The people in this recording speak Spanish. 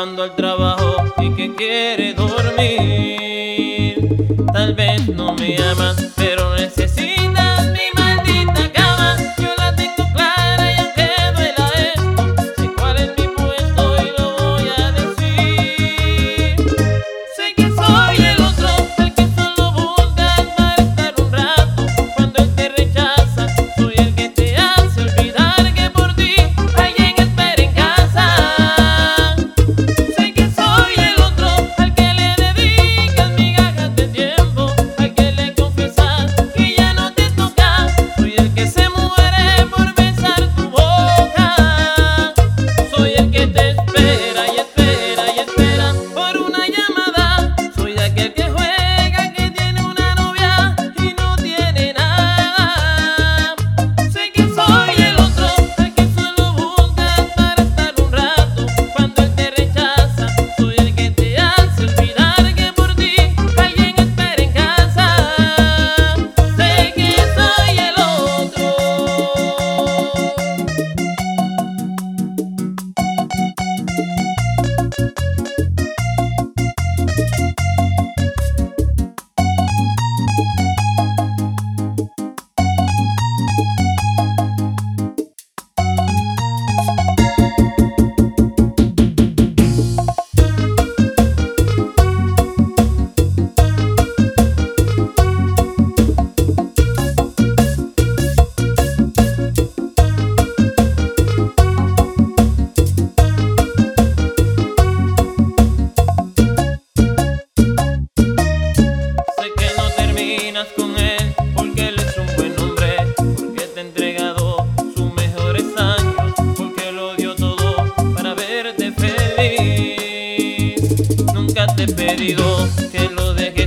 llegando al trabajo y que quiere dormir. Tal vez no me ama, pero necesita mi maldita cama. Yo la tengo clara y aunque duela esto, sé cuál es mi puesto y lo voy a decir. Sé que soy el otro, el que solo busca para estar un rato. Cuando él te rechaza, soy el que te hace olvidar que por ti alguien espera en casa. Sé que soy el otro, al que le dedicas migajas de tiempo, al que le confiesas que ya no te toca. Soy el que se muere por besar tu boca. Soy el que te espera y espera y espera por una llamada. Soy aquel que juega, que tiene una novia y no tiene nada. Sé que soy el otro, el que solo busca para estar un rato. Cuando él te rechaza, soy el que te hace olvidar que por ti alguien espera en casa. Sé que soy el otro. Sé que no terminas con él porque él es un buen hombre, porque te ha entregado sus mejores años, porque lo dio todo para verte feliz. Nunca te he pedido que lo dejes